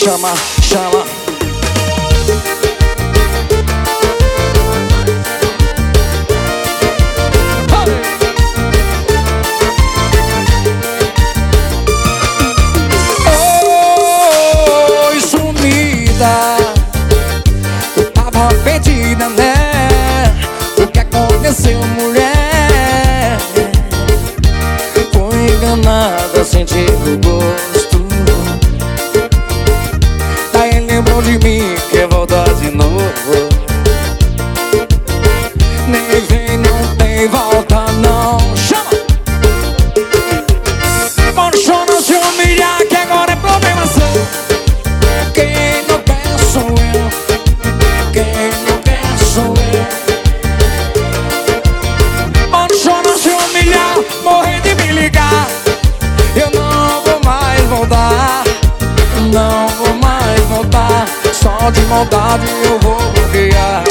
chama, chama. Oi, sumida, tu tava perdida, né? O que aconteceu, mulher? Foi enganada, sentir o gosto. Daí lembrou de mim, quer voltar de novo. Nem vem, não tem volta, não. Chama! Deixa não se humilhar, que agora é problema seu. Quem não quer sou eu. Quem não quer sou eu. Deixa não se humilhar, morrer de me ligar. Eu não vou mais voltar. Não vou mais voltar. Só de maldade eu vou bloquear.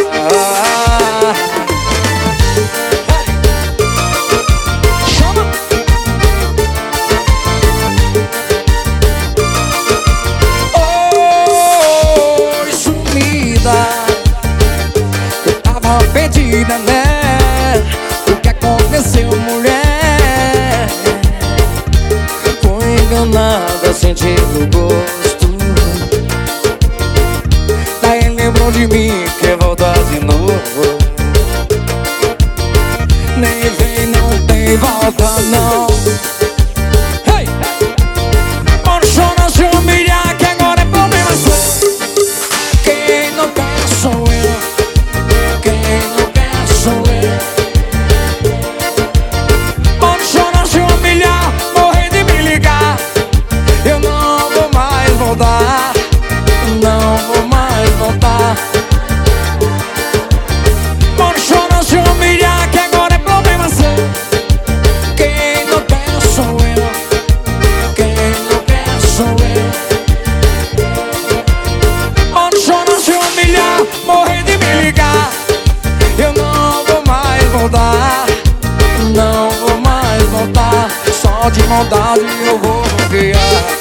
Perdida, né? O que aconteceu, mulher? Foi enganada, sentir o gosto. Daí lembrou de mim, quer voltar de novo. Nem vem, não tem volta, não. Hey! Deixa não se humilhar, que agora é problema seu. Quem não quer sou eu. Quem não quer sou eu. Deixa não se humilhar, morrer de me ligar. Eu não vou mais voltar. Não vou mais voltar. Deixa não se humilhar, que agora é problema seu. Quem não quer sou eu. Quem não quer sou eu. Deixa não se humilhar, morrer de me ligar. Eu não vou mais voltar. Não vou mais voltar. Só de maldade eu vou bloquear.